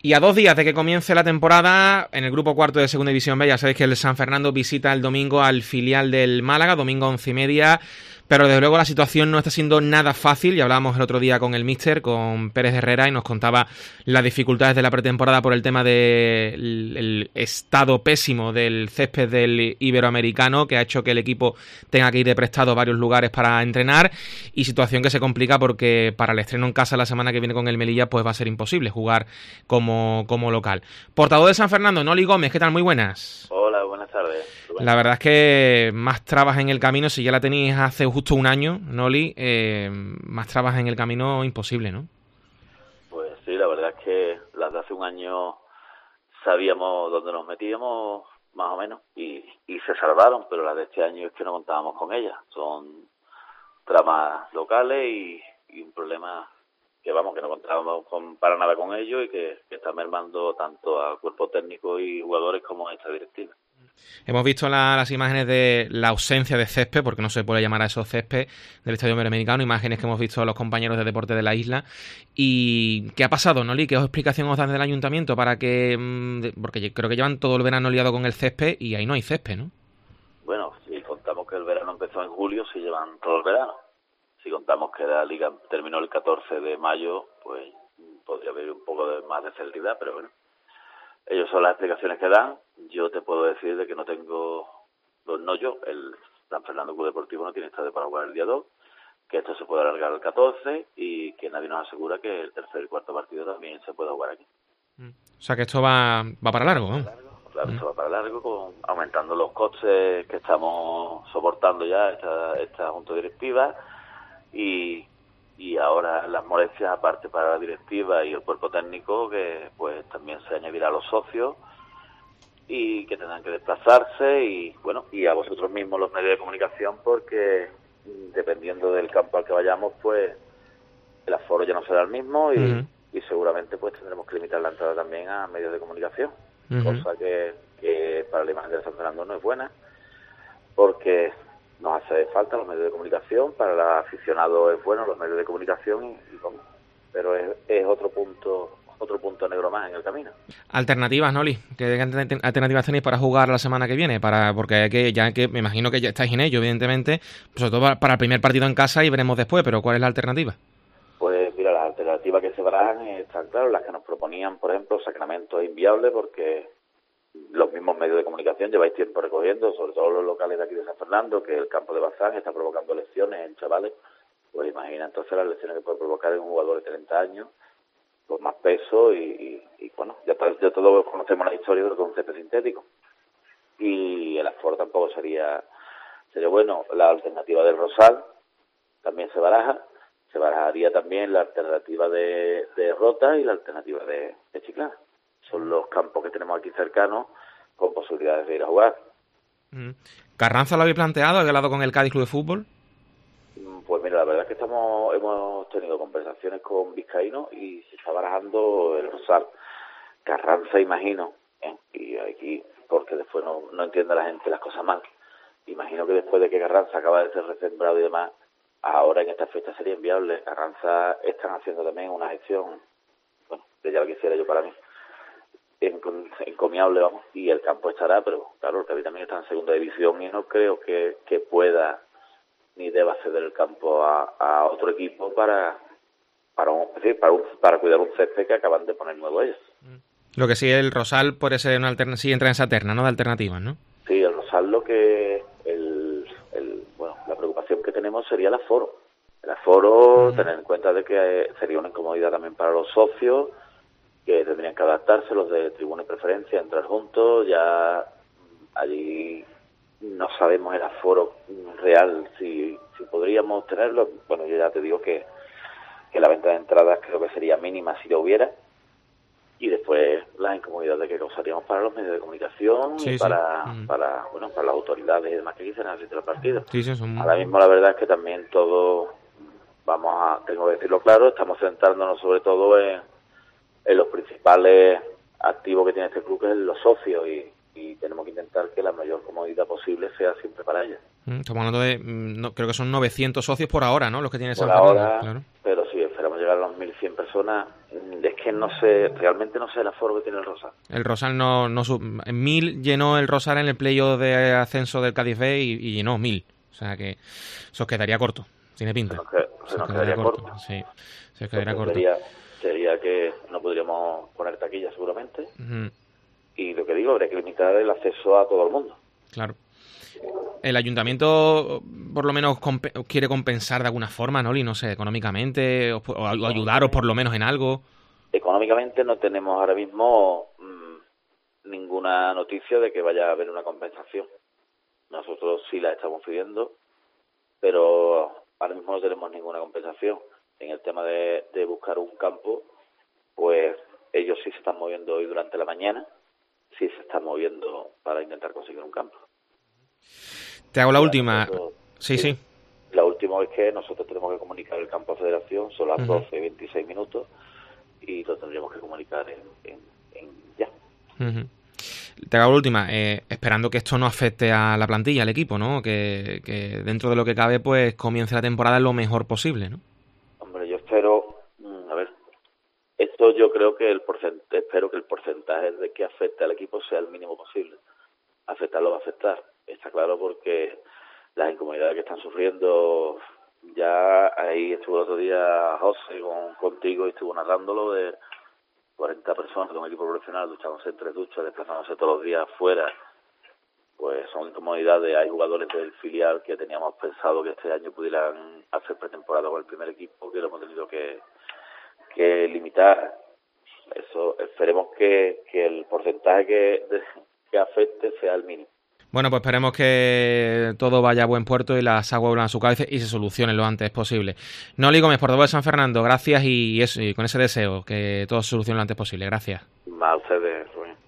Y a 2 días de que comience la temporada, en el grupo cuarto de Segunda División B, ya sabéis que el San Fernando visita el domingo al filial del Málaga, domingo 11:30, pero desde luego la situación no está siendo nada fácil. Ya hablábamos el otro día con el míster, con Pérez Herrera, y nos contaba las dificultades de la pretemporada por el tema del estado pésimo del césped del Iberoamericano, que ha hecho que el equipo tenga que ir de prestado a varios lugares para entrenar, y situación que se complica porque para el estreno en casa la semana que viene con el Melilla pues va a ser imposible jugar como local. Portavoz de San Fernando, Noli Gómez, ¿qué tal? Muy buenas. Hola, buenas tardes. La verdad es que más trabas en el camino, si ya la tenéis hace justo un año, Noli, más trabas en el camino imposible, ¿no? Pues sí, la verdad es que las de hace un año sabíamos dónde nos metíamos, más o menos, y se salvaron, pero las de este año es que no contábamos con ellas. Son tramas locales y un problema que no contábamos para nada con ellos y que está mermando tanto a cuerpo técnico y jugadores como a esta directiva. Hemos visto las imágenes de la ausencia de césped, porque no se puede llamar a esos césped del Estadio Iberoamericano, imágenes que hemos visto a los compañeros de deporte de la isla. ¿Y qué ha pasado, Noli? ¿Qué explicación os dan del ayuntamiento para que...? Porque creo que llevan todo el verano liado con el césped y ahí no hay césped, ¿no? Bueno, si contamos que el verano empezó en julio, sí llevan todo el verano. Si contamos que la liga terminó el 14 de mayo, pues podría haber un poco más de celeridad, pero bueno. Ellos son las explicaciones que dan. Yo te puedo decir de que no tengo... No yo, el San Fernando Club Deportivo no tiene estadio para jugar el día 2, que esto se puede alargar al 14 y que nadie nos asegura que el tercer y cuarto partido también se pueda jugar aquí. O sea que esto va para largo, ¿no? Claro, esto va para largo, aumentando los costes que estamos soportando ya esta junta directiva y ahora las molestias aparte para la directiva y el cuerpo técnico, que pues también se añadirá a los socios y que tendrán que desplazarse y bueno, y a vosotros mismos los medios de comunicación, porque dependiendo del campo al que vayamos, pues el aforo ya no será el mismo y seguramente pues tendremos que limitar la entrada también a medios de comunicación, cosa que para la imagen de San Fernando no es buena, porque nos hace falta los medios de comunicación, para el aficionado es bueno los medios de comunicación y bueno, pero es otro punto negro más en el camino. Alternativas, Noli, ¿qué alternativas tenéis para jugar la semana que viene? Porque me imagino que ya estáis en ello, evidentemente, sobre todo para el primer partido en casa y veremos después, pero ¿cuál es la alternativa? Pues mira, las alternativas que se barajan están claras, las que nos proponían, por ejemplo, Sacramento es inviable porque los mismos medios de comunicación lleváis tiempo recogiendo, sobre todo los locales de aquí de San Fernando, que el campo de Bazán está provocando lesiones en chavales. Pues imagina entonces las lesiones que puede provocar en un jugador de 30 años, con más peso y bueno, ya todos conocemos la historia del concepto sintético. Y el aforo tampoco sería bueno. La alternativa del Rosal también se barajaría también la alternativa de Rota y la alternativa de Chiclana. Son los campos que tenemos aquí cercanos con posibilidades de ir a jugar. ¿Carranza lo habéis planteado? ¿Habéis hablado con el Cádiz Club de Fútbol? Pues mira, la verdad es que hemos tenido conversaciones con vizcaínos y se está barajando el Rosal. Carranza, imagino, y aquí, porque después no entiende la gente las cosas mal. Imagino que después de que Carranza acaba de ser resembrado y demás, ahora en esta fecha sería inviable. Carranza están haciendo también una gestión, bueno, que ya lo quisiera yo para mí, encomiable, vamos, y el campo estará, pero claro, el Cádiz también está en segunda división y no creo que pueda ni deba ceder el campo a otro equipo para cuidar un césped que acaban de poner nuevo ellos. Lo que sí, el Rosal puede ser sí entra en esa terna, ¿no?, de alternativas, ¿no? Sí, el Rosal la preocupación que tenemos sería el aforo. El aforo, tener en cuenta de que sería una incomodidad también para los socios, que tendrían que adaptarse, los de tribuna y preferencia, entrar juntos. Ya allí no sabemos el aforo real, si podríamos tenerlo. Bueno, yo ya te digo que la venta de entradas creo que sería mínima si lo hubiera, y después las incomodidades que causaríamos para los medios de comunicación para las autoridades y demás que quisieran asistir al partido. Ahora mismo la verdad es que también todo, tengo que decirlo claro, estamos centrándonos sobre todo en los principales activos que tiene este club, que es los socios, y tenemos que intentar que la mayor comodidad posible sea siempre para ellos. Estamos hablando de, creo que son 900 socios por ahora, ¿no?, los que tiene San Fernando. Claro. Pero sí, esperamos llegar llegar a los 1.100 personas, es que no sé, realmente no sé el aforo que tiene el Rosal. El Rosal en 1.000 llenó el Rosal en el playoff de ascenso del Cádiz B y llenó 1.000. O sea que se os quedaría corto, tiene pinta. Se nos quedaría corto. Sí, se os quedaría corto. Sería que no podríamos poner taquilla seguramente. Uh-huh. Y lo que digo, habría que limitar el acceso a todo el mundo. Claro. El ayuntamiento por lo menos quiere compensar de alguna forma, ¿no? Y no sé, económicamente, o ayudaros por lo menos en algo. Económicamente no tenemos ahora mismo ninguna noticia de que vaya a haber una compensación. Nosotros sí la estamos pidiendo, pero ahora mismo no tenemos ninguna compensación. En el tema de buscar un campo, pues ellos sí se están moviendo hoy durante la mañana, sí se están moviendo para intentar conseguir un campo. Te hago la última. Sí. La última es que nosotros tenemos que comunicar el campo a Federación, son las 12:26 minutos, y lo tendríamos que comunicar en ya. Uh-huh. Te hago la última, esperando que esto no afecte a la plantilla, al equipo, ¿no? Que dentro de lo que cabe, pues comience la temporada lo mejor posible, ¿no? Hombre, yo espero, esto yo creo que espero que el porcentaje de que afecte al equipo sea el mínimo posible. Afectarlo va a afectar, está claro, porque las incomodidades que están sufriendo, ya ahí estuvo el otro día José contigo y estuvo narrándolo, de 40 personas de un equipo profesional duchándose en 3 duchas, desplazándose todos los días fuera. Pues son incomodidades. Hay jugadores del filial que teníamos pensado que este año pudieran hacer pretemporada con el primer equipo, que lo hemos tenido que limitar. Eso, esperemos que el porcentaje que afecte sea el mínimo. Bueno, pues esperemos que todo vaya a buen puerto y las aguas vuelvan a su cabeza y se solucione lo antes posible. Noli Gómez, portavoz de San Fernando, gracias y con ese deseo, que todo se solucione lo antes posible. Gracias. Más a ustedes, Rubén.